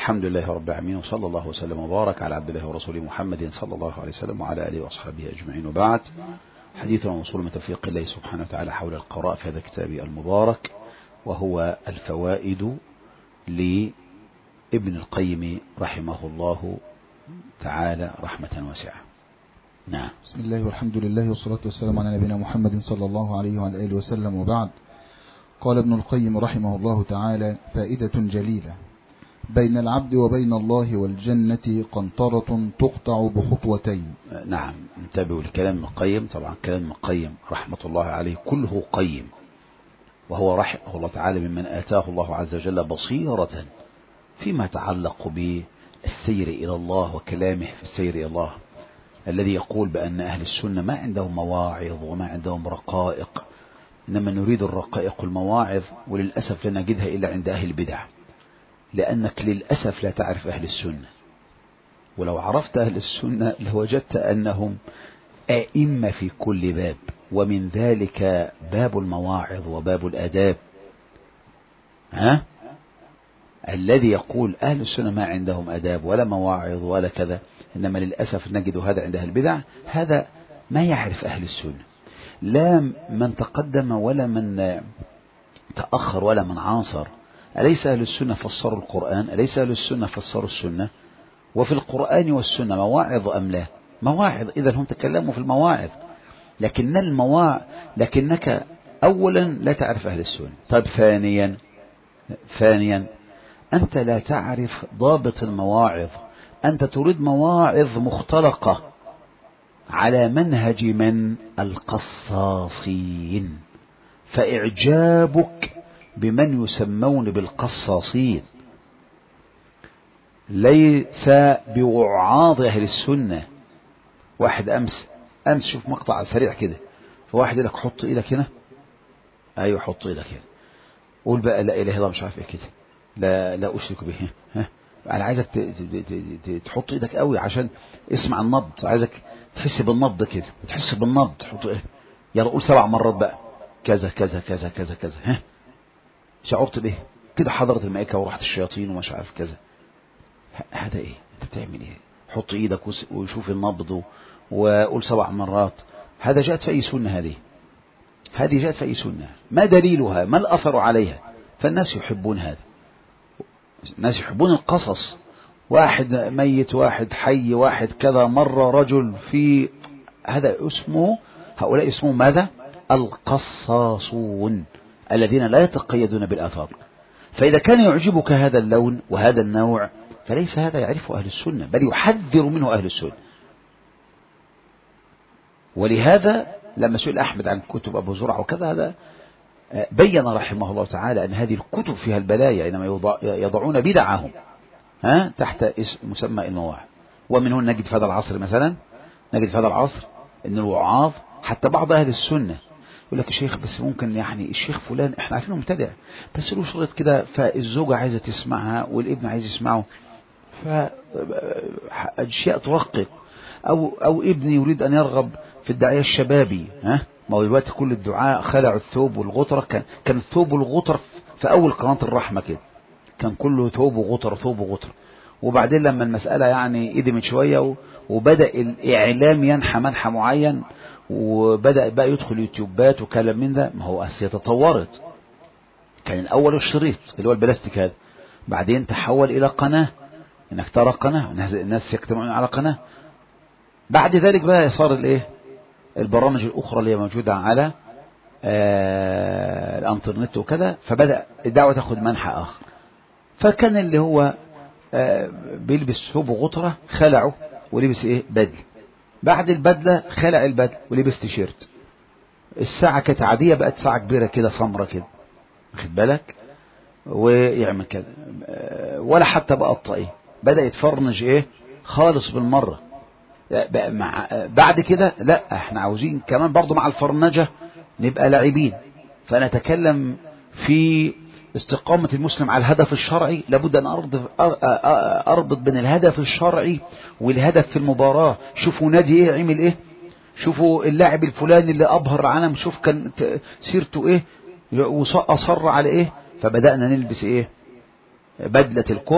الحمد لله رب العالمين، وصلى الله وسلم وبارك على عبد الله ورسوله محمد صلى الله عليه وسلم وعلى آله وأصحابه أجمعين، وبعد. حديثنا موصول من توفيق الله سبحانه وتعالى حول القراءة في هذا الكتاب المبارك، وهو الفوائد لابن القيم رحمه الله تعالى رحمة واسعة. نعم. بسم الله والحمد لله والصلاة والسلام على نبينا محمد صلى الله عليه وعلى آله وسلم، وبعد. قال ابن القيم رحمه الله تعالى: فائدة جليلة: بين العبد وبين الله والجنة قنطرة تقطع بخطوتين. نعم، انتبهوا لكلام ابن القيم. طبعا كلام ابن القيم رحمة الله عليه كله قيم، وهو رحمه الله تعالى ممن آتاه الله عز وجل بصيرة فيما يتعلق بالسير إلى الله وكلامه في السير إلى الله، الذي يقول بأن أهل السنة ما عندهم مواعظ وما عندهم رقائق، إنما نريد الرقائق والمواعظ، وللأسف لا نجدها إلا عند أهل البدع، لأنك للأسف لا تعرف أهل السنة. ولو عرفت أهل السنة لوجدت أنهم أئمة في كل باب، ومن ذلك باب المواعظ وباب الآداب. الذي يقول أهل السنة ما عندهم آداب ولا مواعظ ولا كذا، إنما للأسف نجد هذا عند أهل البدع، هذا ما يعرف أهل السنة، لا من تقدم ولا من تأخر ولا من عاصر. أليس أهل السنة فسروا القرآن؟ أليس أهل السنة فسروا السنة؟ وفي القرآن والسنة مواعظ أم لا؟ مواعظ، إذا هم تكلموا في المواعظ، لكنك أولا لا تعرف أهل السنة. طيب ثانيا أنت لا تعرف ضابط المواعظ، أنت تريد مواعظ مختلقة على منهج من؟ القصاصين. فإعجابك بمن يسمون بالقصاصين ليس بوعاظ أهل السنة. واحد أمس شوف مقطع سريع كده، فواحد يقول لك حط إيدك هنا، أيوة حط إيدك هنا، قول بقى لا إله إلا الله مش عارف إيه كده، لا أشرك به. أنا عايزك تحط إيدك قوي عشان اسمع النبض، عايزك تحس بالنبض كده، تحس بالنبض، حط إيه، يلا قول 7 مرات بقى، كذا كذا كذا كذا كذا. شعرت به كده، حضرت الملائكة وراحت الشياطين ومش عارف كذا. هذا ايه؟ انت بتعمل ايه؟ حط ايدك وشوف النبض وقول 7 مرات. هذا جاءت في اي سنة؟ هذه جاءت في اي سنة؟ ما دليلها؟ ما الاثر عليها؟ فالناس يحبون هذا، الناس يحبون القصص، واحد ميت، واحد حي، واحد كذا، مرة رجل في هذا اسمه، هؤلاء اسمهم ماذا؟ القصاصون، الذين لا يتقيدون بالآثار. فإذا كان يعجبك هذا اللون وهذا النوع، فليس هذا يعرفه أهل السنة، بل يحذر منه أهل السنة. ولهذا لما سئل أحمد عن كتب أبو زرع وكذا، هذا بين رحمه الله تعالى أن هذه الكتب فيها البلايا، إنما يضعون بدعهم تحت مسمى المواعظ. ومن هنا نجد في هذا العصر مثلا، أن الوعاظ حتى بعض أهل السنة يقول لك الشيخ بس ممكن يعني الشيخ فلان احنا عارفينه مبتدع، بس له شريط كده، فالزوجة عايزة تسمعها والابن عايز يسمعه، فأشياء ترقق، أو ابن يريد أن يرغب في الداعية الشبابي. ما هو دلوقتي كل الدعاء خلعوا الثوب والغطرة. كان الثوب والغطرة في أول قناة الرحمة كده، كان كله ثوب وغطرة. وبعدين لما المسألة يعني قدمت شوية وبدأ الإعلام ينحى منحى معين، وبدأ بقى يدخل يوتيوبات وكلام من ده، ما هو أسيا تطورت. كان الأول الشريط اللي هو البلاستيك هذا، بعدين تحول إلى قناة، إنك ترى قناة، الناس يجتمعون على قناة. بعد ذلك بقى صار البرامج الأخرى اللي هي موجودة على الانترنت وكذا، فبدأ الدعوة تأخذ منحى آخر. فكان اللي هو بيلبس ثوب وغطرة خلعه ولبس بدل، بعد البدلة خلع البدل ولبس تيشيرت. الساعة كانت عادية، بقت ساعة كبيرة كده صمرة كده، واخد بالك، ويعمل كده، ولا حتى بقى الطاقية، بدأ يتفرنج خالص بالمرة. بعد كده لا، احنا عاوزين كمان برضو مع الفرنجة نبقى لاعبين، فنتكلم في استقامة المسلم على الهدف الشرعي. لابد أن أربط بين الهدف الشرعي والهدف في المباراة. شوفوا نادي عمل شوفوا اللاعب الفلاني اللي أبهر العالم، شوف كان سيرته وأصر على فبدأنا نلبس بدلة الكرة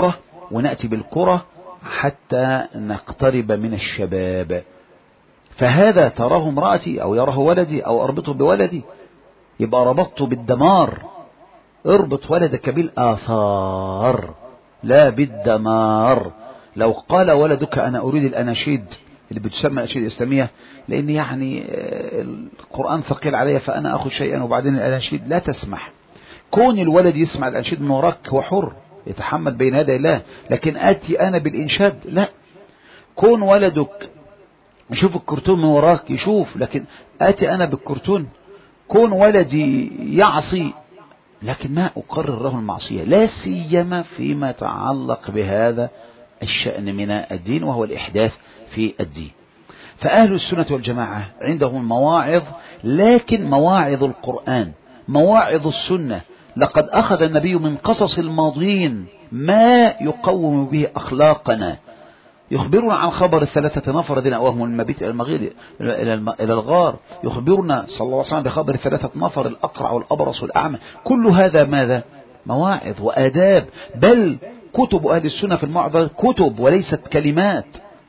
ونأتي بالكرة حتى نقترب من الشباب. فهذا تراه امرأتي أو يراه ولدي أو أربطه بولدي، يبقى ربطته بالدمار. اربط ولدك بالآثار لا بالدمار. لو قال ولدك أنا أريد الأناشيد اللي بتسمى الأناشيد الإسلامية لأن يعني القرآن ثقيل علي فأنا أخذ شيئا وبعدين الأناشيد، لا تسمح. كون الولد يسمع الأناشيد من وراك هو حر يتحمل بين يدي الله، لكن آتي أنا بالإنشاد لا. كون ولدك يشوف الكرتون من وراك يشوف، لكن آتي أنا بالكرتون. كون ولدي يعصي لكن ما أقرر له المعصية، لا سيما فيما يتعلق بهذا الشأن من الدين وهو الإحداث في الدين. فأهل السنة والجماعة عندهم مواعظ، لكن مواعظ القرآن مواعظ السنة. لقد أخذ النبي من قصص الماضين ما يقوم به أخلاقنا. يخبرنا عن خبر الثلاثة نفر الذين أواهم المبيت المغير إلى الغار. يخبرنا صلى الله عليه وسلم بخبر الثلاثة نفر الأقرع والأبرص والأعمى. كل هذا ماذا؟ مواعظ وآداب. بل كتب أهل السنة في المعظة كتب وليست كلمات.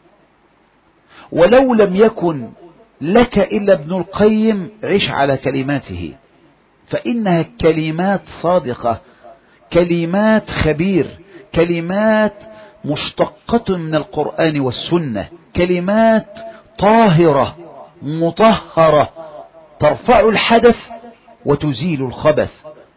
ولو لم يكن لك إلا ابن القيم عش على كلماته، فإنها كلمات صادقة، كلمات خبير، كلمات مشتقة من القرآن والسنة، كلمات طاهرة مطهرة ترفع الحدث وتزيل الخبث.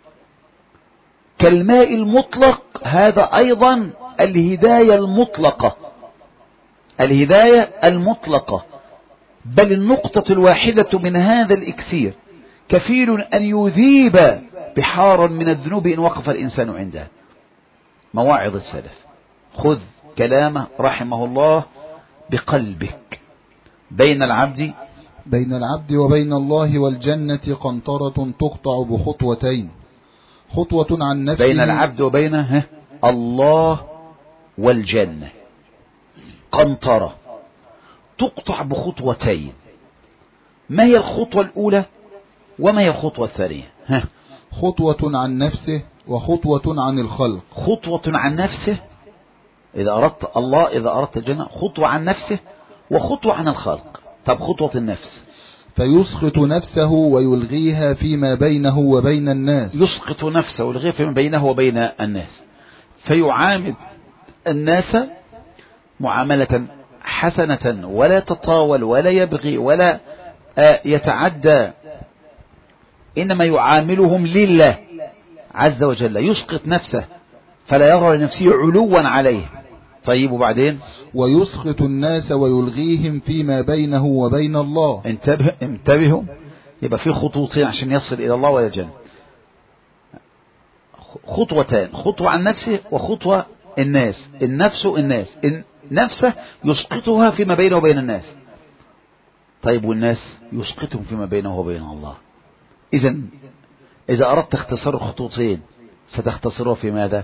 كالماء المطلق، هذا أيضا الهداية المطلقة، الهداية المطلقة. بل النقطة الواحدة من هذا الإكسير كفيل أن يذيب بحارا من الذنوب إن وقف الإنسان عندها. مواعظ السلف. خذ كلامه رحمه الله بقلبك. بين العبد وبين الله والجنة قنطرة تقطع بخطوتين، خطوة عن نفسه. بين العبد وبين الله والجنة قنطرة تقطع بخطوتين. ما هي الخطوة الأولى وما هي الخطوة الثانية؟ خطوة عن نفسه وخطوة عن الخلق. خطوة عن نفسه إذا أردت الله، إذا أردت الجنة، خطوة عن نفسه وخطوة عن الخلق. طب خطوة النفس، فيسقط نفسه ويلغيها فيما بينه وبين الناس. يسقط نفسه ويلغيها فيما بينه وبين الناس، فيعامل الناس معاملة حسنة ولا يتطاول ولا يبغي ولا يتعدى، إنما يعاملهم لله عز وجل. يسقط نفسه فلا يرى لنفسه علوا عليه. طيب وبعدين ويسخط الناس ويلغيهم فيما بينه وبين الله. انتبهوا، يبقى في خطوتين عشان يصل إلى الله وإلى الجنة. خطوتان، خطوة عن نفسه وخطوة الناس. النفس نفسه يسقطها فيما بينه وبين الناس. طيب والناس يسقطهم فيما بينه وبين الله. إذا أردت اختصار الخطوتين ستختصرها في ماذا؟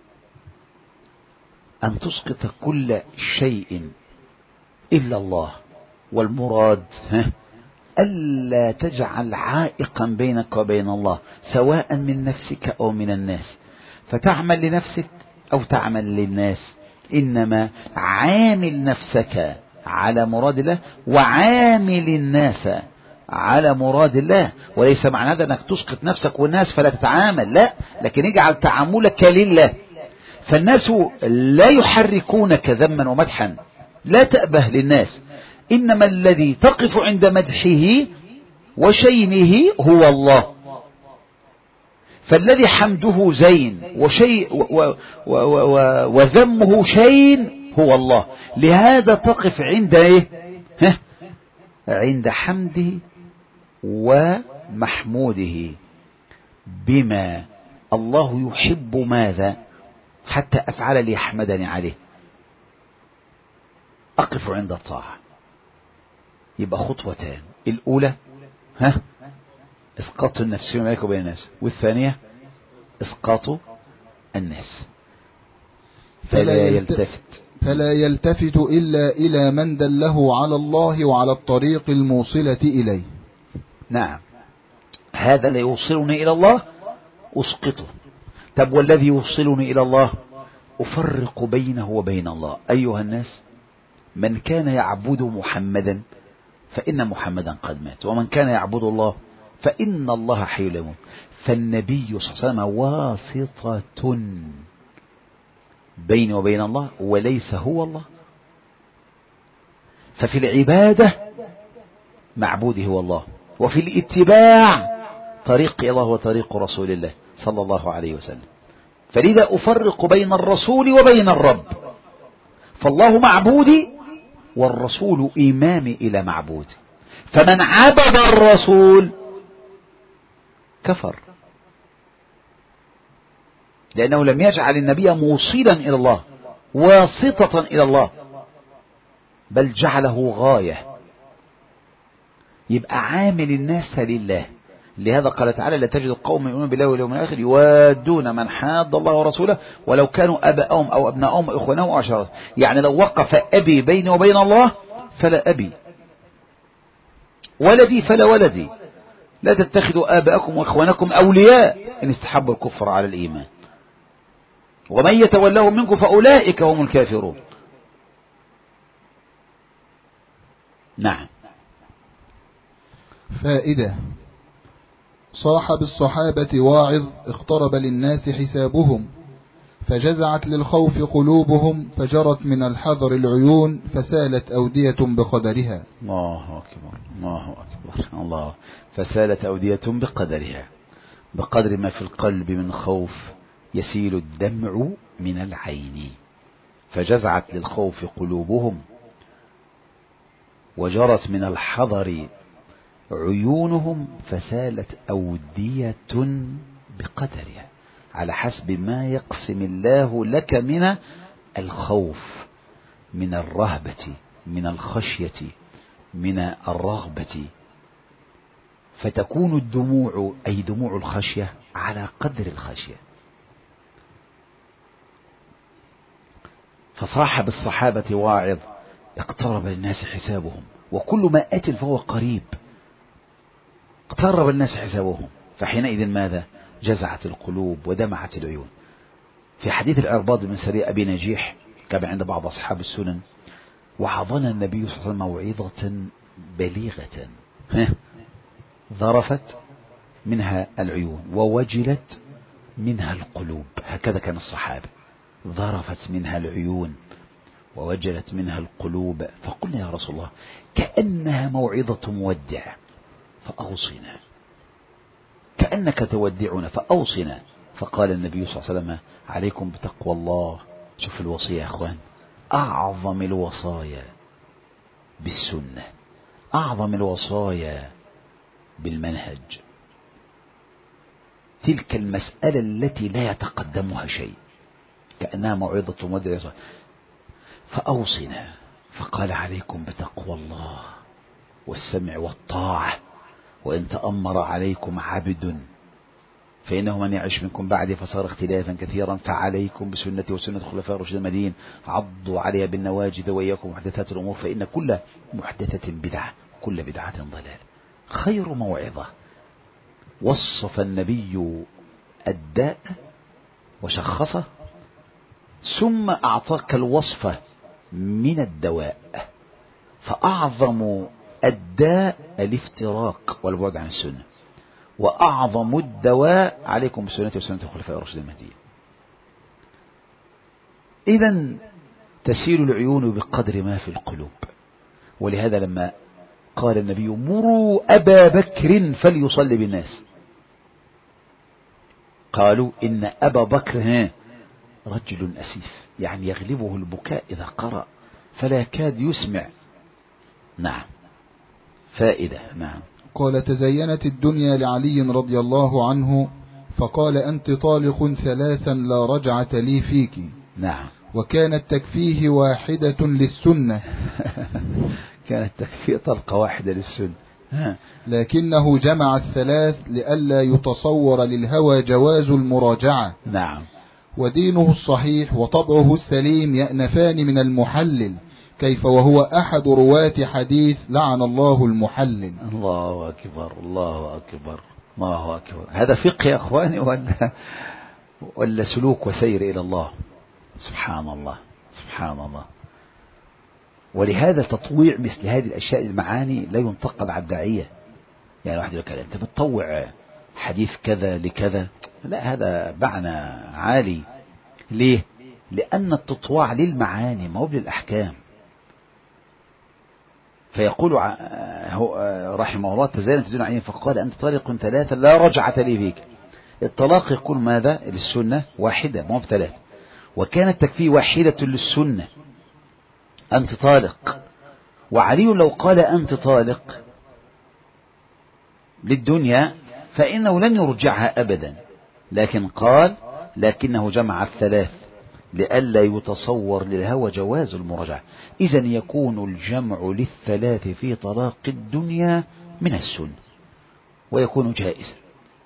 أن تسقط كل شيء إلا الله. والمراد ألا تجعل عائقا بينك وبين الله سواء من نفسك أو من الناس، فتعمل لنفسك أو تعمل للناس. إنما عامل نفسك على مراد الله وعامل الناس على مراد الله. وليس معنى هذا أنك تسقط نفسك والناس فلا تتعامل، لا، لكن اجعل تعاملك لله. فالناس لا يحركونك ذما ومدحا، لا تأبه للناس، إنما الذي تقف عند مدحه وشينه هو الله. فالذي حمده زين وذمه شين هو الله. لهذا تقف عند عند حمده ومحموده بما الله يحب ماذا حتى أفعل ليحمدني عليه. أقف عند الطاعة. يبقى خطوتان، الأولى إسقاط النفس فيما بينك وبين الناس، والثانية إسقاط الناس. فلا يلتفت إلا إلى من دله على الله وعلى الطريق الموصلة إليه. نعم، هذا لا يوصلني إلى الله أسقطه. طب والذي يوصلني إلى الله أفرق بينه وبين الله. أيها الناس، من كان يعبد محمدا فإن محمدا قد مات، ومن كان يعبد الله فإن الله حي لا يموت. فالنبي صلى الله عليه وسلم واسطة بيني وبين الله وليس هو الله. ففي العبادة معبوده هو الله، وفي الاتباع طريق الله وطريق رسول الله صلى الله عليه وسلم. فلذا أفرق بين الرسول وبين الرب، فالله معبودي والرسول إمامي إلى معبودي. فمن عبد الرسول كفر، لأنه لم يجعل النبي موصلا إلى الله واسطة إلى الله، بل جعله غاية. يبقى عامل الناس لله. لهذا قال تعالى: لا تجد قوم يؤمنون بالله واليوم الآخر يوادون من حاد الله ورسوله ولو كانوا آباءهم أو أبناءهم أو إخوانهم أو عشيرتهم. يعني لو وقف أبي بيني وبين الله فلا أبي، ولدي فلا ولدي. لا تتخذوا آباءكم وإخوانكم أولياء إن استحبوا الكفر على الإيمان ومن يتولهم منكم فأولئك هم الكافرون. نعم. فائدة: صاحب الصحابة واعظ اقترب للناس حسابهم، فجزعت للخوف قلوبهم، فجرت من الحذر العيون، فسالت أودية بقدرها. الله أكبر، الله أكبر، الله. فسالت أودية بقدرها، بقدر ما في القلب من خوف يسيل الدمع من العين. فجزعت للخوف قلوبهم وجرت من الحذر عيونهم، فسالت أودية بقدرها، على حسب ما يقسم الله لك من الخوف، من الرهبة، من الخشية، من الرغبة. فتكون الدموع، أي دموع الخشية، على قدر الخشية. فصاحب الصحابة واعظ اقترب للناس حسابهم، وكل ما أتى فهو قريب. اقترب الناس حسابهم، فحينئذ ماذا؟ جزعت القلوب ودمعت العيون. في حديث العرباض بن سري أبي نجيح كما عند بعض أصحاب السنن: وعظنا النبي صلى الله عليه وسلم موعظة بليغة ذرفت منها العيون ووجلت منها القلوب. هكذا كان الصحابة، ذرفت منها العيون ووجلت منها القلوب. فقلنا: يا رسول الله، كأنها موعظة مودع فأوصنا، كأنك تودعنا فأوصنا. فقال النبي صلى الله عليه وسلم: عليكم بتقوى الله. شوف الوصية يا أخوان، أعظم الوصايا بالسنة، أعظم الوصايا بالمنهج. تلك المسألة التي لا يتقدمها شيء، كأنها موعظة مودع فأوصنا. فقال: عليكم بتقوى الله والسمع والطاعة، وإن تأمر عليكم عبد فإنه من يعش منكم بعدي فصار اختلافا كثيرا، فعليكم بسنتي وسنة الخلفاء الراشدين المهديين، عضوا عليها بالنواجذ، وإياكم محدثات الأمور، فإن كل محدثة بدعة، كل بدعة ضلال. خير موعظة. وصف النبي الداء وشخصه، ثم أعطاك الوصفة من الدواء. فأعظم الداء الافتراق والبعد عن السنة، وأعظم الدواء عليكم بسنتي وسنة الخلفاء الراشدين المهديين. إذن تسيل العيون بقدر ما في القلوب. ولهذا لما قال النبي: مروا أبا بكر فليصلي بالناس، قالوا: إن أبا بكر رجل أسيف، يعني يغلبه البكاء إذا قرأ فلا يكاد يسمع. نعم. فائدة. نعم. قال: تزينت الدنيا لعلي رضي الله عنه، فقال: أنت طالق ثلاثا لا رجعة لي فيك. نعم. وكانت تكفيه واحدة للسنة. كانت تكفيه طلقة واحدة للسنة، لكنه جمع الثلاث لئلا يتصور للهوى جواز المراجعة. نعم. ودينه الصحيح وطبعه السليم يأنفان من المحلل، كيف وهو أحد رواة حديث لعن الله المحلل. الله أكبر، الله أكبر، الله أكبر. هذا فقه يا أخواني ولا سلوك وسير إلى الله؟ سبحان الله سبحان الله. ولهذا تطويع مثل هذه الأشياء المعاني لا ينتقد على الداعية. يعني واحد يقول أنت بتطوع حديث كذا لكذا، لا، هذا معنى عالي. ليه؟ لأن التطوع للمعاني ما هو للأحكام. فيقول رحمه الله تزالت الدنيا عينين فقال أنت طالق 3 لا رجعة لي فيك. الطلاق يقول ماذا للسنة؟ واحدة ما هو ب3. وكانت تكفيه واحدة للسنة أنت طالق. وعلي لو قال أنت طالق للدنيا فإنه لن يرجعها أبدا، لكن قال لكنه جمع ال3 لئلا يتصور للهوى جواز المراجعة. إذن يكون الجمع لل3 في طلاق الدنيا من السنة ويكون جائزا.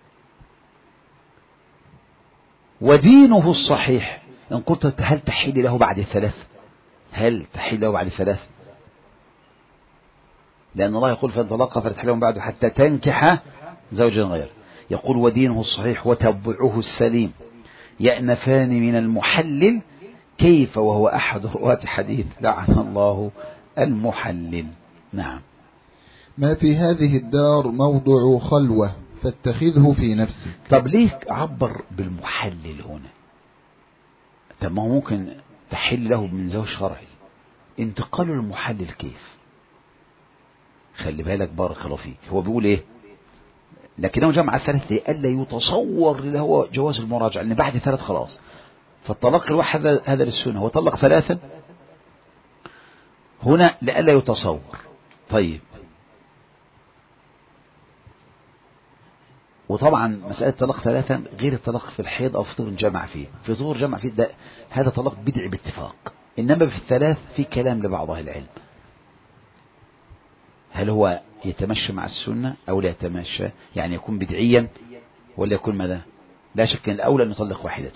ودينه الصحيح إن قلت هل تحل له بعد ال3؟ هل تحل له بعد ال3؟ لأن الله يقول فإن طلقها فلا تحل له بعد حتى تنكح زوجا غيره. يقول ودينه الصحيح وتبعه السليم يأنفان من المحلل كيف وهو أحد رواة حديث لعن الله المحلل. نعم. ما في هذه الدار موضع خلوة فاتخذه في نفسك. طب ليه عبر بالمحلل هنا؟ طب ما هو ممكن تحل له من زوج شرعي. انتقال المحلل كيف؟ خلي بالك بارك الله فيك. هو بيقول ايه؟ لكنه جمع ال3 لئلا يتصور اللي هو جواز المراجعة، لأن بعد 3 خلاص. فالطلاق الواحد هذا للسنة، هو طلق 3 هنا لئلا يتصور. طيب، وطبعا مسألة طلاق 3 غير الطلاق في الحيض أو في طهر جمع فيه. في طهر جمع فيه ده هذا طلاق بدعي باتفاق. إنما في ال3 في كلام لبعض أهل العلم، هل هو يتمشى مع السنة أو لا يتمشى؟ يعني يكون بدعيا ولا يكون ماذا؟ لا شك أن الأولى أن يطلق واحدة.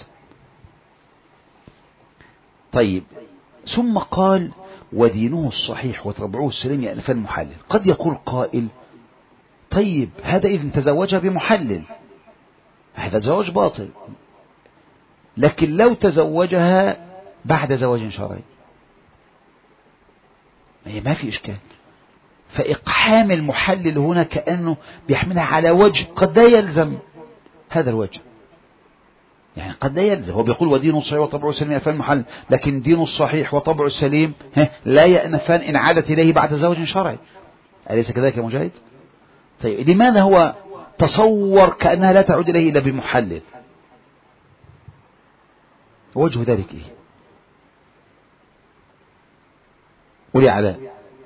طيب، ثم قال ودينه الصحيح وتبعه السليم يأنفان محلل. قد يقول قائل طيب هذا إذن تزوجها بمحلل، هذا زواج باطل. لكن لو تزوجها بعد زواج شرعي ما في إشكال. فإقحام المحلل هنا كأنه بيحملها على وجه قد لا يلزم هذا الوجه. يعني قد لا يلزم. هو بيقول ودينه الصحيح وطبعه السليم يأنفان محلل، لكن دينه الصحيح وطبعه السليم لا يأنفان إن عادت إليه بعد زواج شرعي. أليس كذلك يا مجاهد؟ طيب، لماذا هو تصور كأنها لا تعود إليه إلا بمحلل؟ وجه ذلك إيه؟ قولي علاء.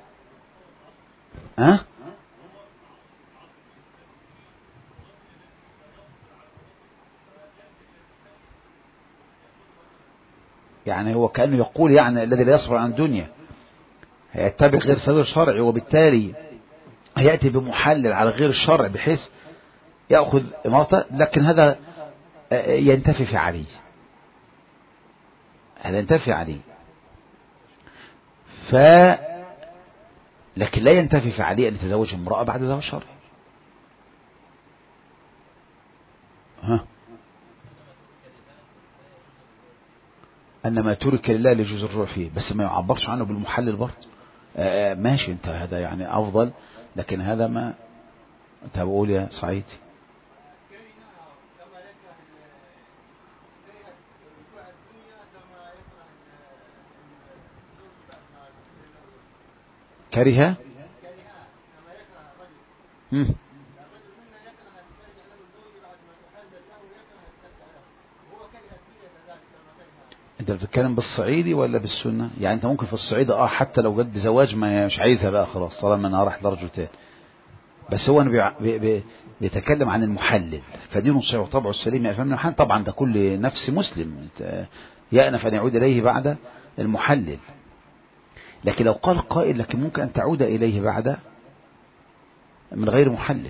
يعني هو كأنه يقول يعني الذي لا يصبر عن الدنيا هيتبع غير سبيل الشرع، وبالتالي هيأتي بمحلل على غير الشرع بحيث يأخذ امرأته. لكن هذا ينتفي في علي، هذا ينتفي علي. لكن لا ينتفي في علي أن يتزوج امرأة بعد زواج شرعي. أن ما ترك لله لجوز الرجوع فيه، بس ما يعبرش عنه بالمحلل برضه. ماشي، انت هذا يعني أفضل، لكن هذا ما انت بقول يا سعيد. كره انت بتتكلم بالصعيدي ولا بالسنة؟ يعني انت ممكن في الصعيد حتى لو جد زواج ما مش عايزها بقى خلاص طالما انا راح لرجل تاني. بس هو انا بيتكلم عن المحلل. فدينه الصحيح وطبعه السليم يأنفان محلل. طبعا ده كل نفس مسلم يأنف ان يعود اليه بعد المحلل. لكن لو قال قائل لكن ممكن ان تعود اليه بعد من غير محلل.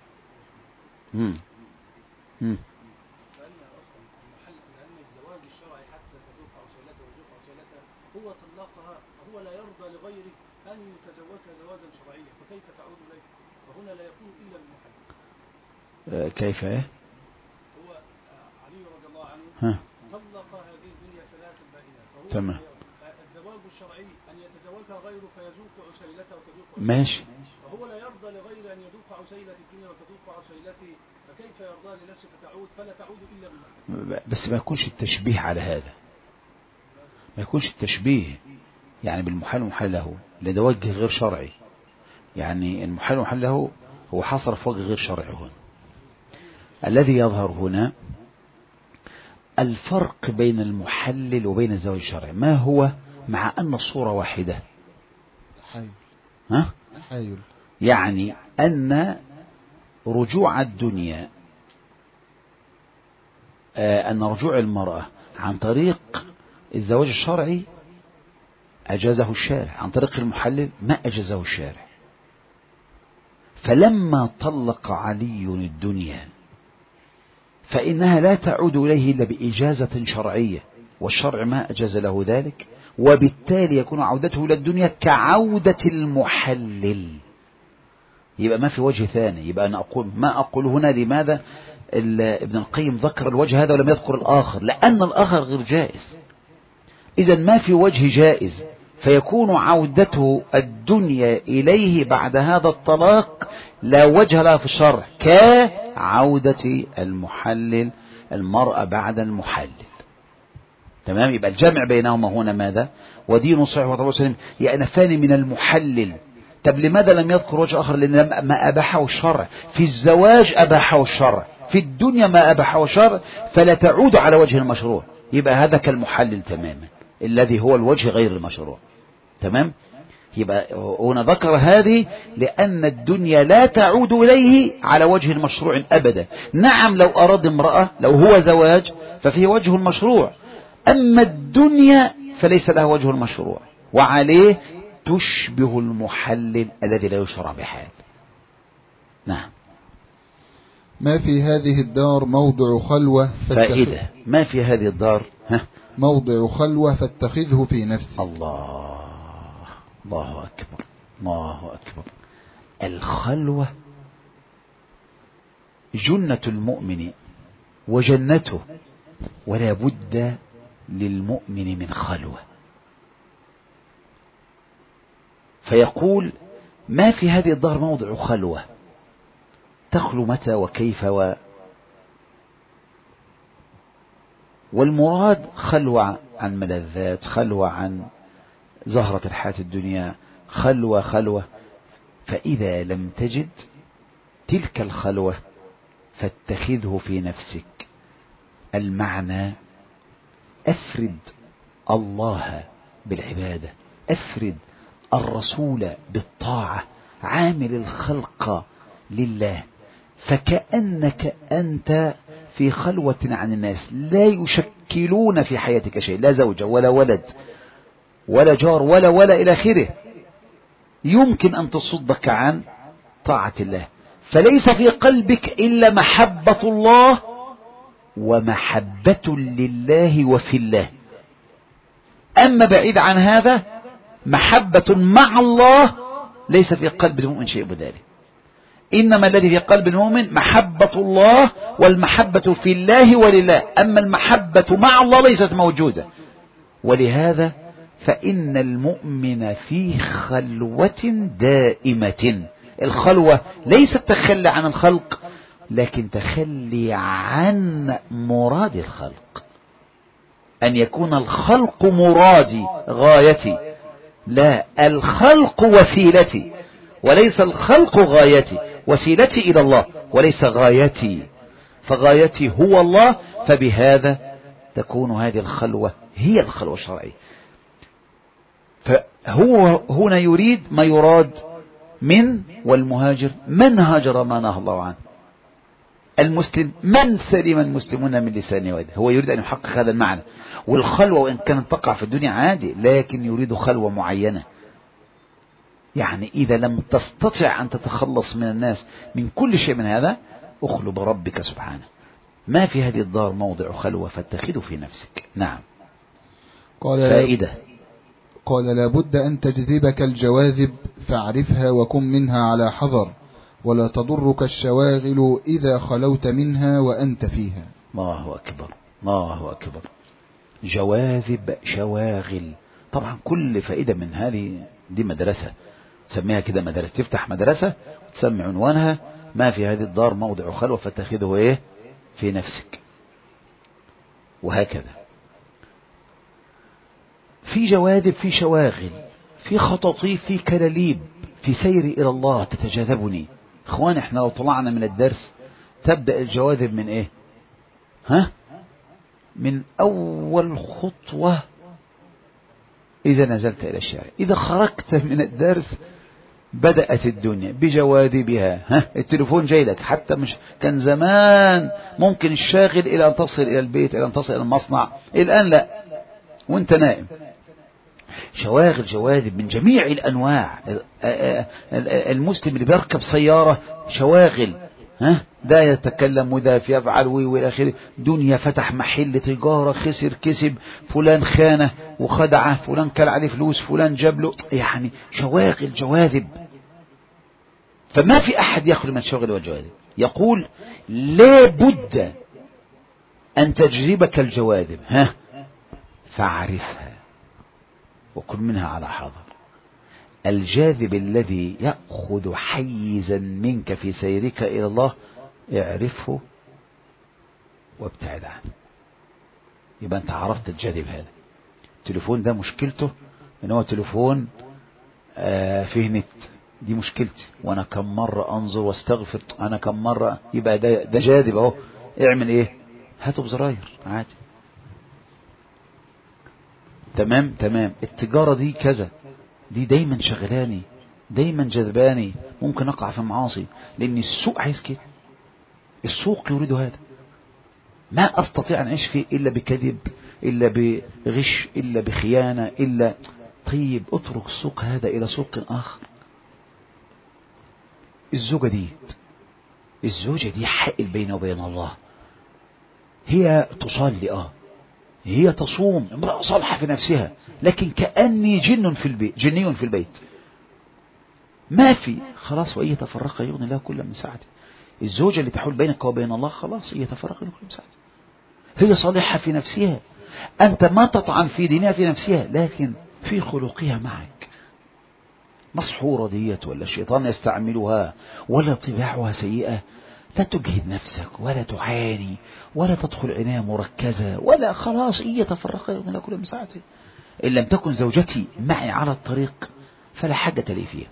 هو طلقها وهو لا يرضى لغيره أن يتزوجها زواجا شرعيا، فكيف تعود إليه؟ وهنا لا يكون إلا بالمحلل. كيف هو علي رضي الله عنه ها طلق هذه الدنيا 3 بائنات، فهو تمام. الزواج الشرعي أن يتزوجها غيره فيذوق عسيلته وتذوق ماشي. فهو لا يرضى لغير أن يذوق عسيلة الدنيا وتذوق عسيلته، فكيف يرضى لنفسه فتعود فلا تعود إلا بالمحبة. بس ما يكونش التشبيه على هذا، ما يكونش التشبيه يعني بالمحال المحال له، لده وجه غير شرعي. يعني المحال المحال له هو حصر في وجه غير شرعي. هنا الذي يظهر هنا الفرق بين المحلل وبين الزواج الشرعي ما هو، مع أن الصورة واحدة. تحايل. ها؟ تحايل. يعني أن رجوع الدنيا، أن رجوع المرأة عن طريق الزواج الشرعي أجازه الشارع، عن طريق المحلل ما أجازه الشارع. فلما طلق علي الدنيا فإنها لا تعود إليه إلا بإجازة شرعية، والشرع ما أجاز له ذلك، وبالتالي يكون عودته إلى الدنيا كعودة المحلل. يبقى ما في وجه ثاني. يبقى أنا أقول ما أقول هنا لماذا ابن القيم ذكر الوجه هذا ولم يذكر الآخر، لأن الآخر غير جائز. إذا ما في وجه جائز فيكون عودته الدنيا إليه بعد هذا الطلاق لا وجه لها في الشرع، كعودة المحلل المرأة بعد المحلل. تمام. يبقى الجمع بينهما هنا ماذا؟ ودين صحيح وطبع سليم يأنفان من المحلل. طب لماذا لم يذكر وجه آخر؟ لأن ما أباحه الشرع في الزواج أباحه الشرع، في الدنيا ما أباحه الشرع، فلا تعود على وجه المشروع. يبقى هذا كالمحلل تماما الذي هو الوجه غير المشروع. تمام. يبقى هنا ذكر هذه لأن الدنيا لا تعود إليه على وجه المشروع أبدا. نعم لو أراد امرأة، لو هو زواج ففيه وجه المشروع، أما الدنيا فليس لها وجه المشروع، وعليه تشبه المحلل الذي لا يشرع بحال. نعم. ما في هذه الدار موضع خلوة فائدة. ما في هذه الدار موضع خلوة فاتخذه في نفسك. الله أكبر، الله أكبر. الخلوة جنة المؤمن وجنته، ولا بد للمؤمن من خلوة. فيقول ما في هذه الدار موضع خلوة. تخلو متى وكيف والمراد خلوة عن ملذات، خلوة عن زهرة الحياة الدنيا، خلوة. فإذا لم تجد تلك الخلوة فاتخذه في نفسك. المعنى أفرد الله بالعبادة، أفرد الرسول بالطاعة، عامل الخلق لله، فكأنك أنت في خلوة عن الناس، لا يشكلون في حياتك شيء، لا زوجة ولا ولد ولا جار ولا إلى آخره، يمكن أن تصدك عن طاعة الله. فليس في قلبك إلا محبة الله ومحبة لله وفي الله. أما بعيد عن هذا محبة مع الله ليس في قلب المؤمن شيء بذلك. إنما الذي في قلب المؤمن محبة الله، والمحبة في الله ولله، أما المحبة مع الله ليست موجودة. ولهذا فإن المؤمن في خلوة دائمة. الخلوة ليست تخلي عن الخلق، لكن تخلي عن مراد الخلق، أن يكون الخلق مرادي غايتي، لا، الخلق وسيلتي، وليس الخلق غايتي. وسيلتي إلى الله وليس غايتي، فغايتي هو الله. فبهذا تكون هذه الخلوة هي الخلوة الشرعية. فهو هنا يريد ما يراد من، والمهاجر من هاجر ما نهى الله عنه، المسلم من سلم المسلمون من لسانه ويده. هو يريد أن يحقق هذا المعنى. والخلوة وإن كانت تقع في الدنيا عادي، لكن يريد خلوة معينة. يعني إذا لم تستطع أن تتخلص من الناس من كل شيء من هذا، أخلو بربك سبحانه. ما في هذه الدار موضع خلوة فاتخذه في نفسك. نعم. فائدة. قال لابد أن تجذبك الجواذب فاعرفها وكن منها على حذر، ولا تضرك الشواغل إذا خلوت منها وأنت فيها. الله أكبر الله أكبر. جواذب شواغل. طبعا كل فائدة من هذه دي مدرسة، تسميها كده مدرسة، تفتح مدرسة وتسمي عنوانها ما في هذه الدار موضع خلوة فتأخذه ايه في نفسك، وهكذا. في جواذب، في شواغل، في خطاطيف، في كلاليب في سيري إلى الله تتجاذبني. اخوان احنا لو طلعنا من الدرس تبدأ الجواذب من ايه؟ من أول خطوة إذا نزلت إلى الشارع. إذا خرجت من الدرس بدأت الدنيا بجواذبها. التليفون جاي لك، حتى مش كان زمان ممكن الشاغل إلى أن تصل إلى البيت، إلى أن تصل إلى المصنع، الآن لا، وانت نائم. شواغل جواذب من جميع الأنواع. المسلم اللي بيركب سيارة شواغل، ده يتكلم وده يفعل والى اخره. دنيا فتح محل تجارة، خسر كسب، فلان خانه وخدعه، فلان كل عليه فلوس، فلان جاب له، يعني شواغل جواذب. فما في أحد يخلو من الشواغل والجواذب. يقول لا بد أن تجربك الجواذب فاعرفها وكن منها على حذر. الجاذب الذي يأخذ حيزا منك في سيرك إلى الله اعرفه وابتعد عنه. يبقى أنت عرفت الجاذب هذا. التليفون ده مشكلته إن هو تليفون فيه نت، دي مشكلتي، وأنا كم مرة أنظر واستغفر، أنا كم مرة، يبقى ده جاذب أهو. اعمل إيه؟ هاته بزراير عادي. تمام. التجارة دي كذا، دي دايما شغلاني، دايما جذباني، ممكن أقع في معاصي، لأن السوق عايز كده، السوق يريد هذا. ما أستطيع أن أعيش فيه إلا بكذب، إلا بغش، إلا بخيانة، إلا. طيب اترك السوق هذا إلى سوق آخر. الزوجة دي حائل بينه وبين الله. هي تصلي هي تصوم، امرأة صالحة في نفسها، لكن كأني جني في البيت. ما في خلاص، وإن يتفرق يغني الله كل من سعته. الزوجة اللي تحول بينك وبين الله خلاص، إن يتفرق يغني كل من سعته. هي صالحة في نفسها، أنت ما تطعن في دينها في نفسها، لكن في خلقها معك مسحورة ديت، ولا الشيطان يستعملها، ولا طباعها سيئة. لا تجهد نفسك ولا تعاني ولا تدخل عناية مركزة، ولا خلاص إن يتفرق يغني الله كل من سعته. إن لم تكن زوجتي معي على الطريق فلا حاجة لي فيها.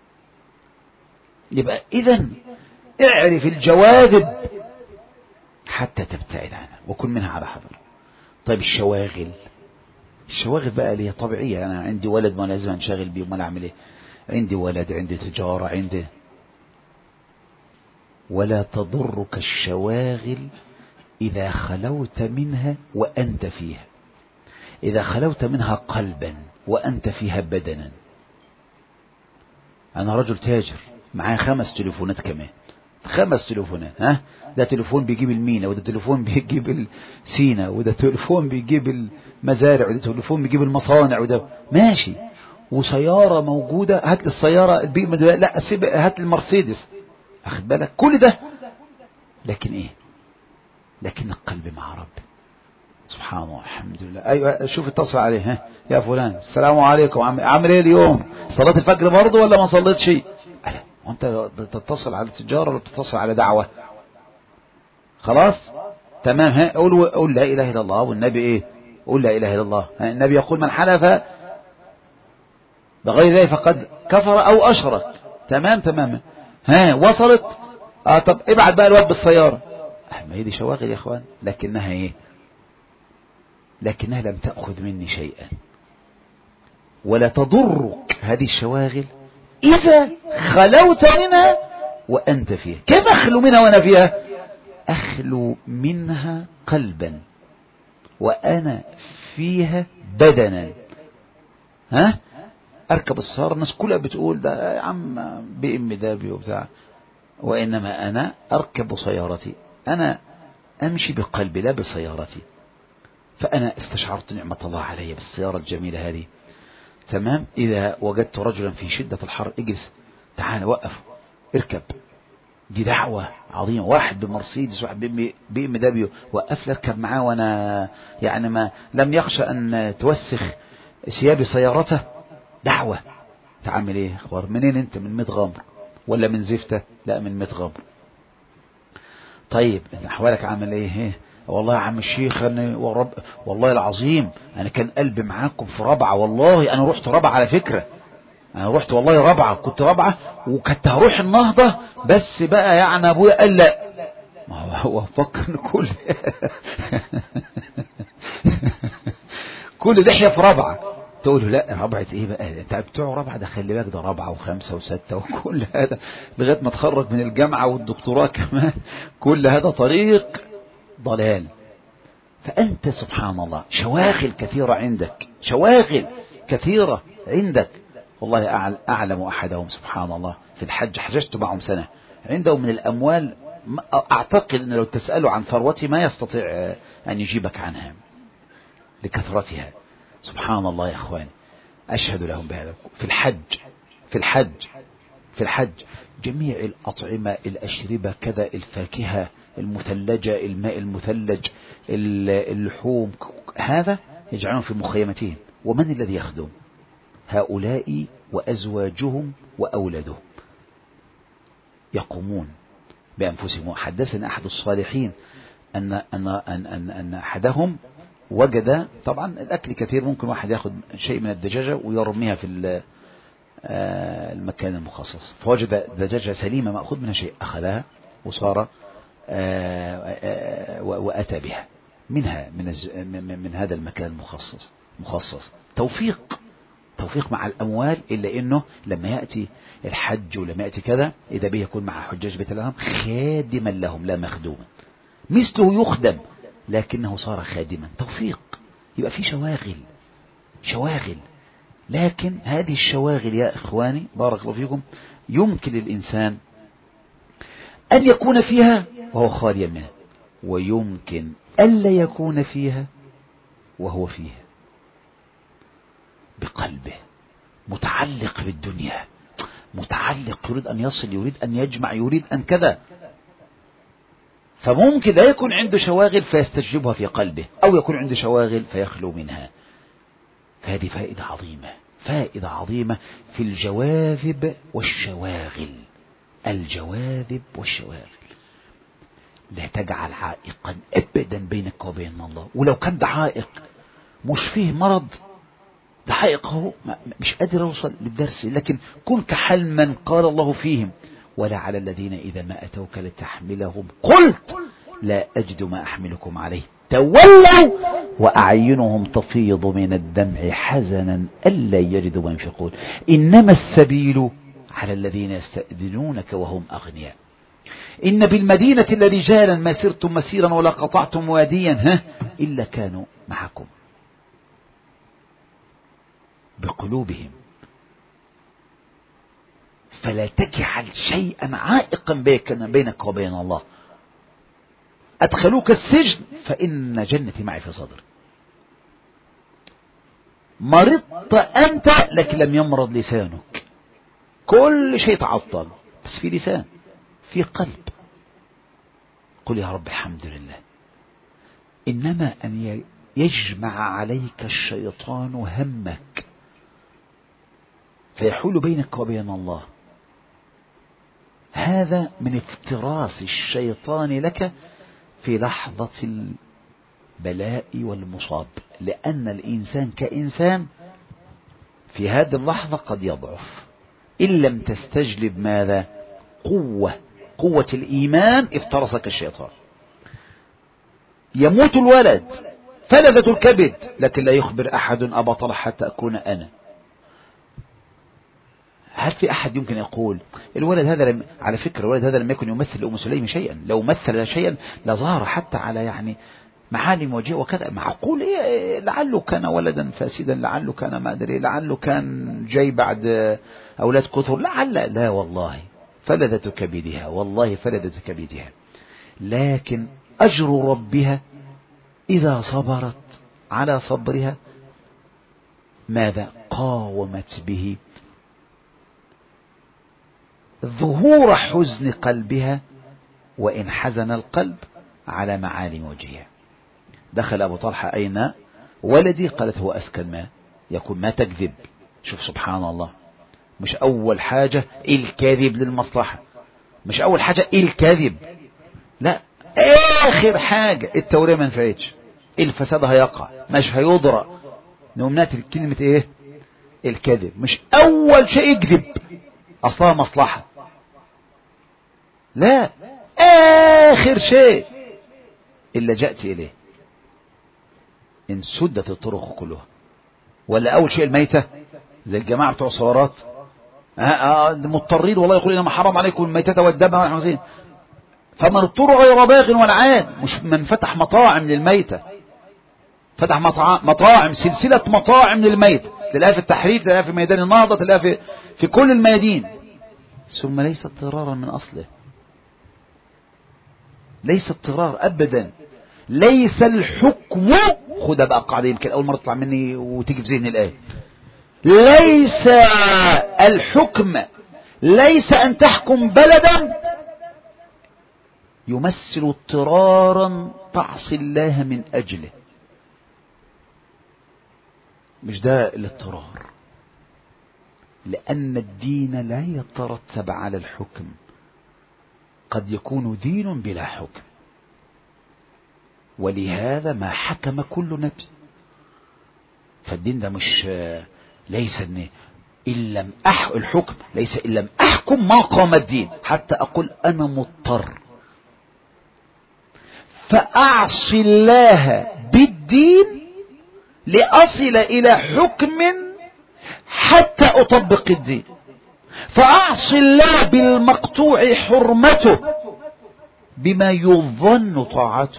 يبقى إذن اعرف الجواذب حتى تبتعد عنها وكن منها على حذر. طيب الشواغل بقى اللي هي طبيعية. أنا عندي ولد ما لازم أنشغل بيه، وما أعمل إيه؟ عندي ولد، عندي تجارة، عندي. ولا تضرك الشواغل إذا خلوت منها وأنت فيها، إذا خلوت منها قلبا وأنت فيها بدنا. أنا رجل تاجر معايا 5 تليفونات كمان، 5 تليفونات. ده تليفون بيجيب المينا، وده تليفون بيجيب السينا، وده تليفون بيجيب المزارع، وده تليفون بيجيب المصانع، وده ماشي. وسيارة موجودة، هات السيارة لا سيب، هات المرسيدس، أخذ بالك كل ده. لكن إيه؟ لكن القلب مع رب سبحان الله. الحمد لله. أيوة شوف اتصل عليه، يا فلان السلام عليكم، عامل ايه اليوم؟ صليت الفجر برضه ولا ما صليت شيء؟ وانت تتصل على التجارة ولا تتصل على دعوة؟ خلاص تمام. قول لا إله إلا الله، والنبي ايه؟ قول لا إله إلا الله. النبي يقول من حلف بغير الله فقد كفر أو أشرك. تمام. وصلت. طب ابعت بقى الواد بالسيارة. ما هي دي شواغل يا اخوان، لكنها ايه؟ لكنها لم تأخذ مني شيئا. ولا تضرك هذه الشواغل إذا خلوت منها وأنت فيها. كيف أخلو منها وأنا فيها؟ أخلو منها قلبا وأنا فيها بدنا. أركب السيارة، الناس كلها بتقول ده يا عم بإم دابي وبتاع، وإنما أنا أركب سيارتي، أنا أمشي بقلبي لا بسيارتي. فأنا استشعرت نعمة الله علي بالسيارة الجميلة هذه. تمام. إذا وجدت رجلا في شدة الحر، اجلس، تعال وقف، اركب، دي دعوة عظيمة. واحد بمرسيدس، واحد بي ام دبليو، وقف لك اركب معاه وانا يعني ما لم يخشى ان توسخ ثياب سيارته. دعوة. تعمل ايه؟ اخبار منين انت؟ من 100 غمر ولا من زفتة؟ لا، من 100 غمر. طيب انت احوالك عامل ايه؟ والله يا عم الشيخ انا والله العظيم انا كان قلبي معاكم في رابعة، والله انا رحت رابعة على فكرة، انا رحت والله رابعة، كنت رابعة وكنت هروح النهضة، بس بقى يعني ابويا قال لا. ما هو فكر كل كل دحية في رابعة، تقول له لا رابعة ايه بقى انت بتوع رابعة ده؟ خلي بالك ده رابعة وخمسة وستة وكل هذا لغاية ما تخرج من الجامعة والدكتوراه كمان، كل هذا طريق ضلال. فأنت سبحان الله شواغل كثيرة عندك، شواغل كثيرة عندك. والله أعلم أحدهم سبحان الله في الحج، حججت معهم سنة، عنده من الأموال أعتقد أن لو تسأله عن ثروته ما يستطيع أن يجيبك عنها لكثرتها. سبحان الله يا إخواني، أشهد لهم بهذا. في الحج جميع الأطعمة، الأشربة، كذا، الفاكهة المثلجة، الماء المثلج، اللحوم، هذا يجعلون في مخيمتهم. ومن الذي يخدم هؤلاء؟ وأزواجهم وأولادهم يقومون بأنفسهم. حدثنا أحد الصالحين أن أحدهم وجد، طبعا الأكل كثير، ممكن واحد يأخذ شيء من الدجاجة ويرميها في المكان المخصص، فوجد دجاجة سليمة مأخذ منها شيء، أخذها وصار وأتى بها منها من هذا المكان المخصص. توفيق مع الأموال، إلا إنه لما يأتي الحج ولما يأتي كذا إذا به يكون مع حجاج بيت الحرام خادما لهم لا مخدوما، مثله يخدم لكنه صار خادما. توفيق. يبقى في شواغل، لكن هذه الشواغل يا إخواني بارك الله فيكم يمكن للإنسان أن يكون فيها وهو خاليا منها، ويمكن ألا يكون فيها وهو فيها بقلبه، متعلق بالدنيا، متعلق، يريد أن يصل، يريد أن يجمع، يريد أن كذا. فممكن لا يكون عنده شواغل فيستجلبها في قلبه، أو يكون عنده شواغل فيخلو منها. فهذه فائدة عظيمة في الجواذب والشواغل. الجواذب والشواغل لا تجعل عائقا أبدا بينك وبين الله. ولو كان ده عائق مش فيه مرض، ده عائق هو مش قادر أوصل للدرس، لكن كن كحال من قال الله فيهم ولا على الذين إذا ما أتوك لتحملهم قلت لا أجد ما أحملكم عليه تولوا وأعينهم تفيض من الدمع حزنا ألا يجدوا ما ينفقون إنما السبيل على الذين يستأذنونك وهم أغنياء إن بالمدينة لرجالا ما سرتم مسيرا ولا قطعتم واديا إلا كانوا معكم بقلوبهم فلا تجعل شيئا عائقا بينك وبين الله. أدخلوك السجن فإن جنتي معي في صدري. مرضت أنت لكن لم يمرض لسانك، كل شيء تعطل بس في لسان، في قلب. قل يا رب الحمد لله. إنما أن يجمع عليك الشيطان همك فيحول بينك وبين الله، هذا من افتراس الشيطان لك في لحظة البلاء والمصاب، لأن الإنسان كإنسان في هذه اللحظة قد يضعف إن لم تستجلب ماذا؟ قوة الإيمان. افترسك الشيطان. يموت الولد فلذة الكبد لكن لا يخبر أحد أبطل حتى أكون أنا. هل في أحد يمكن يقول الولد هذا على فكرة الولد هذا لم يكن يمثل لأم سليم شيئا، لو مثل شيئا لظهر حتى على يعني معالم وجهه وكذا. معقول إيه؟ لعله كان ولدا فاسدا، لعله كان ما أدري، لعله كان جاي بعد أولاد كثر، لا والله فلذة كبدها، والله فلذة كبدها. لكن أجر ربها إذا صبرت على صبرها ماذا؟ قاومت به ظهور حزن قلبها وإن حزن القلب على معالم وجهها. دخل أبو طلحة أين ولدي؟ قالت هو أسكن ما يكون، ما تكذب. شوف سبحان الله، مش أول حاجة الكذب للمصلحة، مش أول حاجة الكذب، لا، آخر حاجة التورية ما نفعتش، الفساد هيقع، مش هيضرأ، نقوم ناتي كلمة ايه؟ الكذب. مش أول شيء يكذب، أصلها مصلحة، لا، آخر شيء إلا جأت إليه إن سدت الطرق كلها. ولا أول شيء الميتة، زي الجماعة بتوع الصورات، مضطرين والله، يقول إنما حرام عليكم الميتة والدم والحزين، فمن اضطر غير باغ ولا عاد. مش من فتح مطاعم للميتة، فتح مطاعم، سلسلة مطاعم للميتة، تلاقيها في التحرير، تلاقيها في ميدان النهضة، تلاقيها في كل الميادين، ثم ليس اضطرارا من أصله، ليس اضطرار أبدا. ليس الحكم، خدها بقى قاعدة يمكن أول مرة تطلع مني وتيجي في ذهني الآن، ليس الحكم، ليس أن تحكم بلدا يمثل اضطرارا تعصي الله من أجله، مش ده الاضطرار، لأن الدين لا يترتب على الحكم، قد يكون دين بلا حكم، ولهذا ما حكم كل نبي. فالدين ده مش ليس إن لم الحكم ليس إن لم أحكم ما قام الدين، حتى أقول أنا مضطر فأعصي الله بالدين لأصل إلى حكم حتى أطبق الدين، فأعصي الله بالمقطوع حرمته بما يظن طاعته.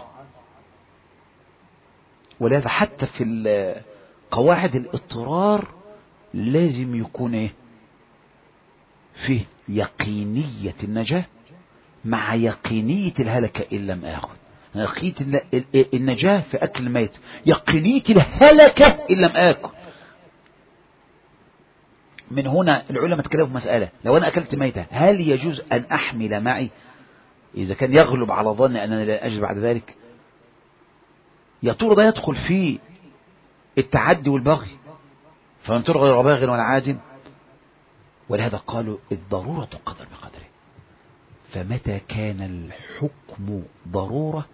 ولهذا حتى في قواعد الاضطرار لازم يكون ايه؟ فيه يقينية النجاة مع يقينية الهلكة إن لم آخذ. يقينية النجاة في أكل الميت، يقينية الهلكة إن لم آكل. من هنا العلماء تكلموا في مسألة، لو أنا أكلت ميتة هل يجوز أن أحمل معي إذا كان يغلب على ظني أنني لا أجد بعد ذلك؟ يا ترى ده يدخل فيه التعدي والبغي، فمن ترى غير باغ ولا عاد؟ ولهذا قالوا الضرورة تقدر بقدره. فمتى كان الحكم ضرورة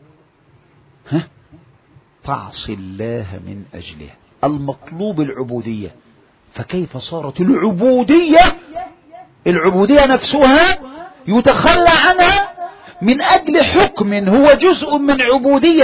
تعصي الله من أجلها، المطلوب العبودية، فكيف صارت العبودية نفسها يتخلى عنها من أجل حكم هو جزء من عبودية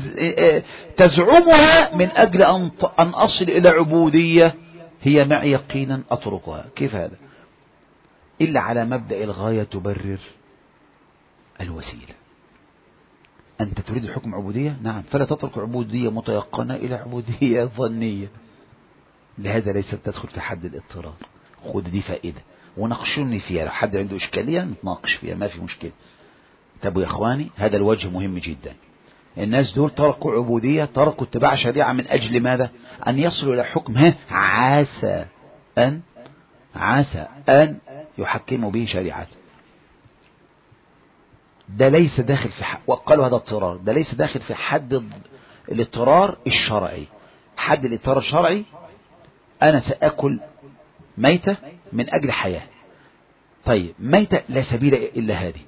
تزعمها من أجل أن أصل إلى عبودية هي معي يقينا أتركها؟ كيف هذا؟ إلا على مبدأ الغاية تبرر الوسيلة. أنت تريد الحكم عبودية، نعم، فلا تترك عبودية متيقنة إلى عبودية ظنية. لهذا ليست تدخل في حد الاضطرار. خذ دي فائدة وناقشوني فيها، لو حد عنده إشكالية نتناقش فيها، ما في مشكلة. طب يا إخواني، هذا الوجه مهم جدا. الناس دول تركوا عبودية، تركوا اتباع شريعة من أجل ماذا؟ أن يصلوا إلى حكم عسى أن يحكموا به شريعته. ده ليس داخل في وقالوا هذا اضطرار، ده ليس داخل في حد الاضطرار الشرعي. حد الاضطرار الشرعي أنا سأكل ميتة من أجل حياة. طيب ميتة لا سبيل إلا هذه،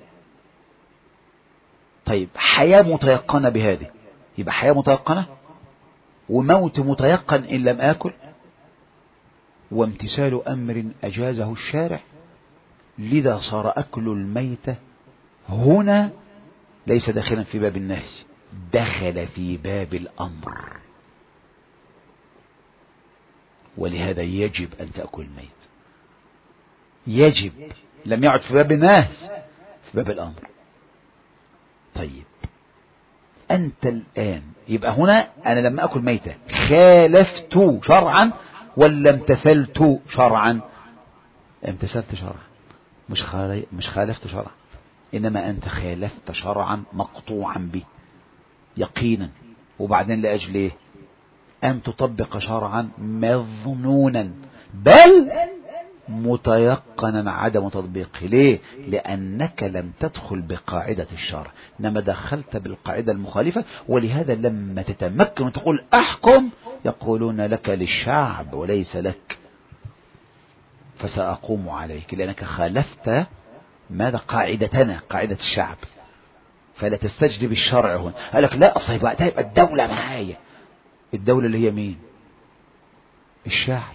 طيب حياة متيقنة بهذه، يبقى حياة متيقنة وموت متيقن إن لم آكل، وامتثال أمر أجازه الشارع. لذا صار أكل الميتة هنا ليس داخلا في باب النهي، دخل في باب الأمر، ولهذا يجب أن تأكل الميت، يجب، لم يعد في باب النهي، في باب الأمر. طيب أنت الآن يبقى هنا أنا لما أكل ميتة خالفت شرعا ولا امتثلت شرعا؟ امتثلت شرعا، مش خالفت شرعا، إنما أنت خالفت شرعا مقطوعا به يقينا، وبعدين لأجل إيه؟ أن تطبق شرعا مظنونا، متيقنا عدم تطبيقه. ليه؟ لأنك لم تدخل بقاعدة الشرع، إنما دخلت بالقاعدة المخالفة. ولهذا لما تتمكن وتقول أحكم يقولون لك للشعب وليس لك، فسأقوم عليك لأنك خالفت ماذا؟ قاعدتنا، قاعدة الشعب. فلا تستجلب الشرع هنا. قال لك لا، أصلا يبقى الدولة معايا. الدولة اللي هي مين؟ الشعب.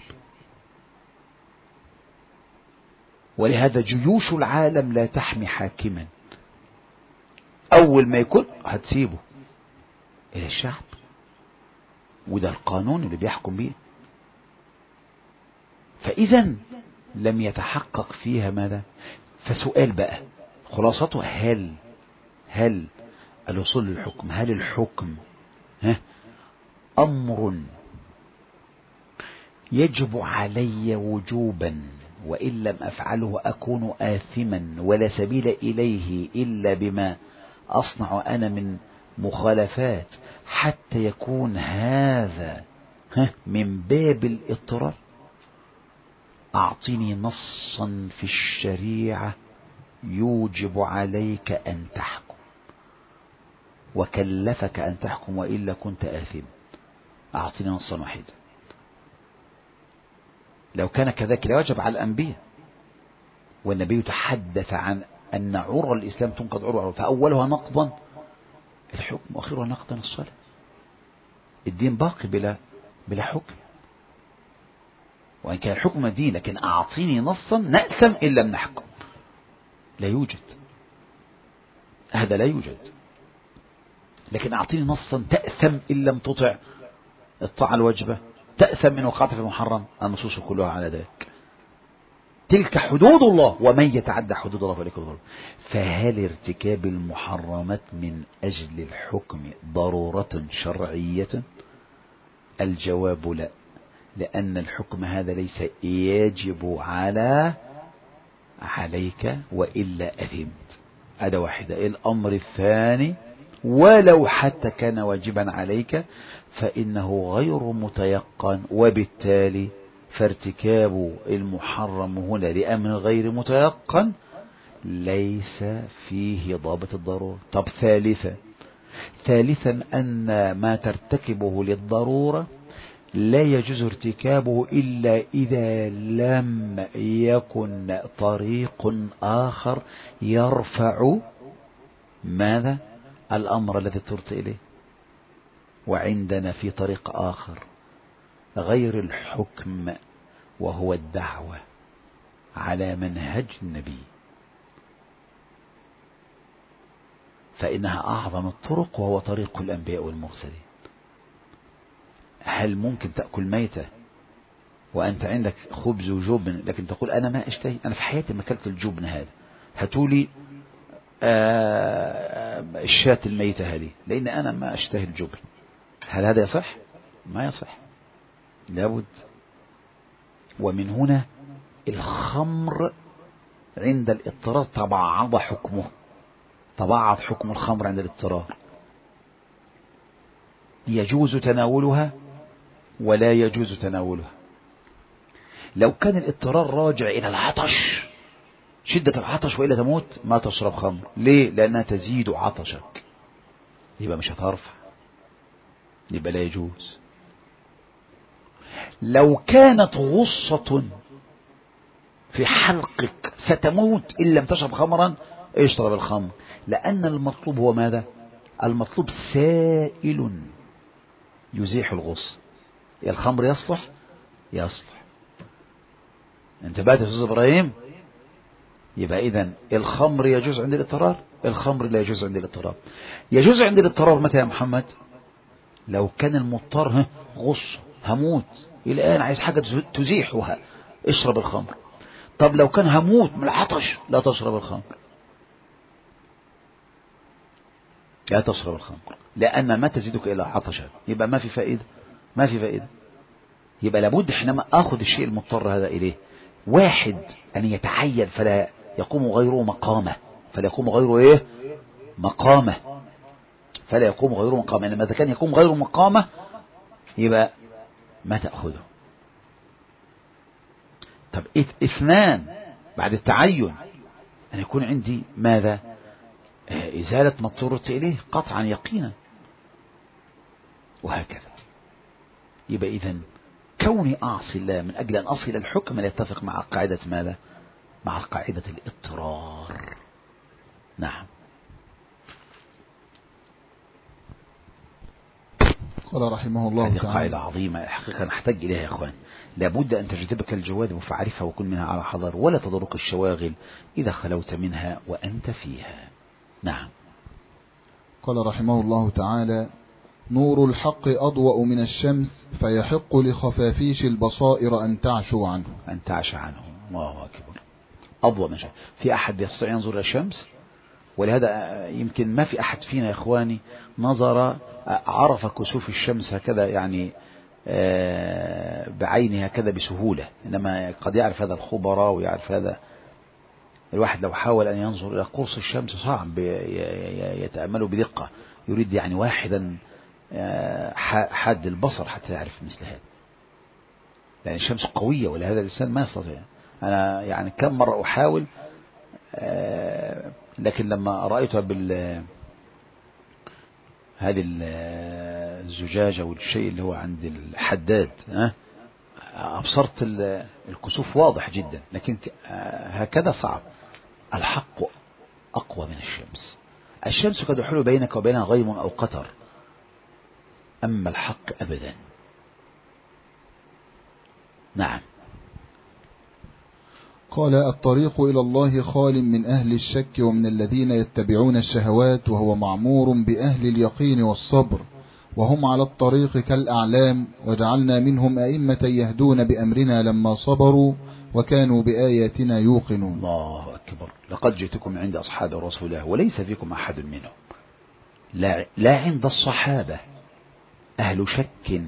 ولهذا جيوش العالم لا تحمي حاكما، أول ما يكون هتسيبه إلى الشعب، وده القانون اللي بيحكم بيه. فإذا لم يتحقق فيها ماذا؟ فسؤال بقى خلاصته، هل الوصول للحكم، هل الحكم أمر يجب علي وجوبا وإن لم أفعله أكون آثما ولا سبيل إليه إلا بما أصنع أنا من مخالفات، حتى يكون هذا من باب الاضطرار؟ أعطني نصا في الشريعة يوجب عليك أن تحكم وكلفك أن تحكم وإلا كنت آثما. أعطني نصا واحدا. لو كان كذلك لوجب على الأنبياء، والنبي تحدث عن أن عرى الإسلام تنقض عرى، فأولها نقضا الحكم وآخرها نقضا الصلاة. الدين باقي بلا حكم، وإن كان الحكم دين، لكن أعطيني نصا نأثم إن لم نحكم. لا يوجد، هذا لا يوجد. لكن أعطيني نصا تأثم إن لم تطع الطاعة الواجبة، تأثم إن وقعت في المحرم. النصوص كلها على ذلك. تلك حدود الله، ومن يتعدى حدود الله فليس ظلم. فهل ارتكاب المحرمات من أجل الحكم ضرورة شرعية؟ الجواب لا، لأن الحكم هذا ليس يجب عليك وإلا أثمت. هذا واحدة. الأمر الثاني، ولو حتى كان واجبا عليك فإنه غير متيقن، وبالتالي فارتكاب المحرم هنا لأمر غير متيقن ليس فيه ضابط الضرورة. طب ثالثا أن ما ترتكبه للضرورة لا يجوز ارتكابه إلا إذا لم يكن طريق آخر يرفع ماذا؟ الأمر الذي اضطررت إليه. وعندنا في طريق آخر غير الحكم، وهو الدعوة على منهج النبي، فإنها أعظم الطرق، وهو طريق الأنبياء والمرسلين. هل ممكن تأكل ميتة وأنت عندك خبز وجبن لكن تقول أنا ما أشتهي، أنا في حياتي ما أكلت الجبن هذا، هاتولي الشاة الميتة هذه لأن أنا ما أشتهي الجبن؟ هل هذا يصح؟ ما يصح، لابد. ومن هنا الخمر عند الاضطرار تبعض حكمه، تبعض حكم الخمر عند الاضطرار. يجوز تناولها ولا يجوز تناولها. لو كان الاضطرار راجع إلى العطش، شدة العطش وإلا تموت، ما تشرب خمر. ليه؟ لأنها تزيد عطشك، يبقى مش هترفع، يبقى لا يجوز. لو كانت غصة في حلقك ستموت إن لم تشرب خمرا، اشرب الخمر، لأن المطلوب هو ماذا؟ المطلوب سائل يزيح الغصة. يا الخمر يصلح يصلح. انتبهت يا أستاذ إبراهيم؟ يبقى إذن الخمر يجوز عند الاضطرار، الخمر لا يجوز عند الاضطرار. يجوز عند الاضطرار متى يا محمد؟ لو كان المضطر غصة هموت الآن، عايز حاجة تزيحها، اشرب الخمر. طب لو كان هموت من العطش، لا تشرب الخمر، لا تشرب الخمر، لأن ما تزيدك إلى عطشا، يبقى ما في فائدة، ما في فائدة. يبقى لابد حينما أخذ الشيء المضطر هذا إليه، واحد أن يتعين فلا يقوم غيره مقامه، فلا يقوم غيره إيه؟ مقامه، فلا يقوم غيره مقامه. إنما إذا كان يقوم غيره مقامه يبقى ما تأخذه. طب اثنان بعد التعين أن يكون عندي ماذا؟ إزالة ما اضطررت إليه قطعا يقينا، وهكذا. يبقى إذن كوني أعصي الله من أجل أن أصل الحكم لا يتفق مع قاعدة ماذا؟ مع قاعدة الاضطرار. نعم. قال رحمه الله هذه تعالى: قاعدة عظيمة الحقيقة نحتاج إليها يا أخوان. لابد أن تجتبك الجوانب فاعرفها وكن منها على حذر، ولا تضرك الشواغل إذا خلوت منها وأنت فيها. نعم. قال رحمه الله تعالى: نور الحق أضوأ من الشمس، فيحق لخفافيش البصائر أن تعشو عنه. أن تعشى عنه. الله أكبر. أضوأ من الشمس. في أحد يستطيع ينظر إلى الشمس؟ ولهذا يمكن ما في أحد فينا يا إخواني نظر عرف كسوف الشمس هكذا يعني بعينه هكذا بسهولة، إنما قد يعرف هذا الخبراء ويعرف هذا. الواحد لو حاول أن ينظر إلى قرص الشمس صعب يتأمله بدقة، يريد يعني واحدا حاد البصر حتى يعرف مثل هذا، يعني الشمس قوية ولهذا الإنسان ما يستطيع. أنا يعني كم مرة أحاول، لكن لما رأيتها هذه الزجاجة والشيء اللي هو عند الحداد أبصرت الكسوف واضح جدا، لكن هكذا صعب. الحق أقوى من الشمس. الشمس قد يحول بينك وبينها غيم أو قطر، أما الحق أبدا. نعم. قال: الطريق إلى الله خال من أهل الشك ومن الذين يتبعون الشهوات، وهو معمور بأهل اليقين والصبر، وهم على الطريق كالأعلام، وجعلنا منهم أئمة يهدون بأمرنا لما صبروا وكانوا بآياتنا يوقنون. الله أكبر. لقد جئتكم عند أصحاب رسول الله وليس فيكم أحد منهم، لا عند الصحابة أهل شك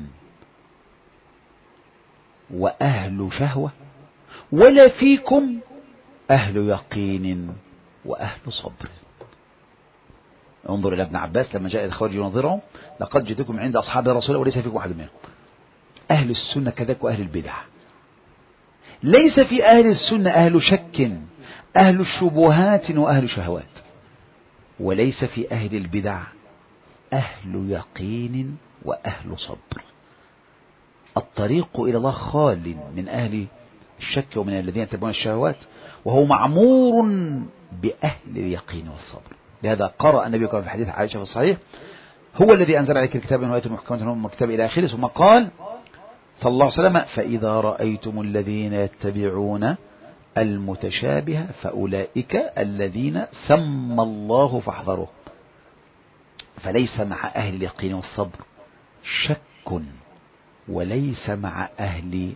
وأهل شهوة، ولا فيكم أهل يقين وأهل صبر. انظر إلى ابن عباس لما جاء الخوارج ينظرهم: لقد جئتكم عند أصحاب رسول الله وليس فيكم أحد منهم. أهل السنة كذلك وأهل البدع. ليس في أهل السنة أهل شك، أهل الشبهات وأهل شهوات، وليس في أهل البدع أهل يقين وأهل صبر. الطريق إلى الله خال من أهل الشك ومن الذين يتبعون الشهوات، وهو معمور بأهل اليقين والصبر. لهذا قرأ النبي كما في حديث عائشة في الصحيح: هو الذي أنزل عليك الكتاب من آيات محكمات هن الكتاب إلى آخره، ثم قال صلى الله عليه وسلم: فإذا رأيتم الذين يتبعون المتشابه فأولئك الذين سمى الله فاحذروه. فليس مع أهل اليقين والصبر شك، وليس مع أهل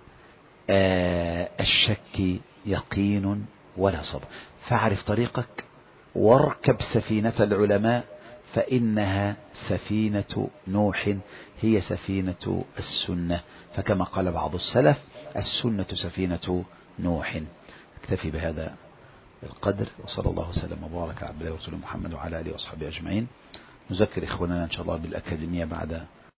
الشك يقين ولا صبر. فاعرف طريقك واركب سفينة العلماء، فإنها سفينة نوح، هي سفينة السنة. فكما قال بعض السلف: السنة سفينة نوح. اكتفي بهذا القدر، وصلى الله وسلم وبارك على عبد الله ورسوله محمد وعلى آله وصحبه أجمعين. نذكر إخواننا إن شاء الله بالأكاديمية بعد